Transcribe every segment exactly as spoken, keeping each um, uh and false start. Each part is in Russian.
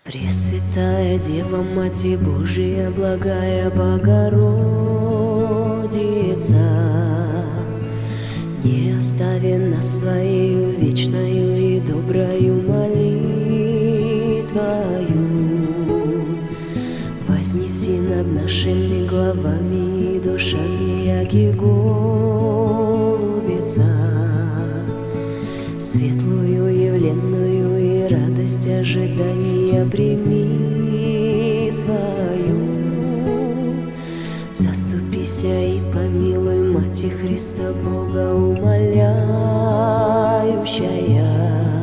Пресвятая Дева, Мать Божия, благая Богородица, не остави нас своею вечною и доброю молитвою. Вознеси над нашими головами и душами, яки голубица, светлую явленную и радость ожидания прими свою. Заступися и помилуй, Мать Христа Бога умоляющая,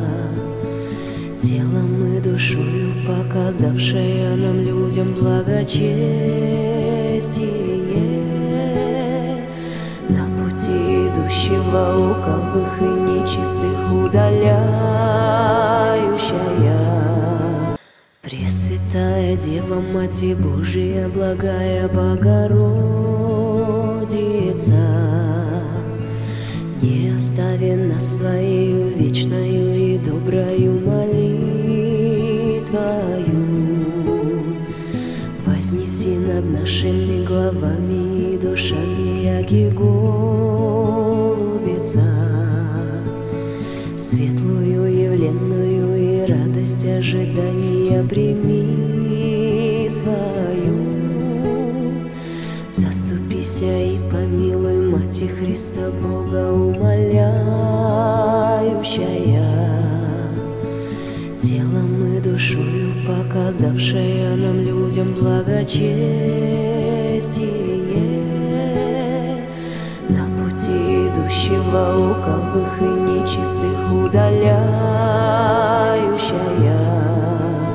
телом и душою показавшая нам людям благочестие, на пути идущего лукавых и нечистых удаляющая. Пресвятая Дева, Мать Божия, благая Богородица, не остави нас своею вечною и доброю молитвою. Вознеси над нашими головами и душами, яки голубица, светлую явленную и радость ожидания прими свою. Заступися и помилуй, Мать Христа Бога умоляющая, телом и душою показавшая нам людям благочестие, на пути идущего лукавых и нечистых удаляющая.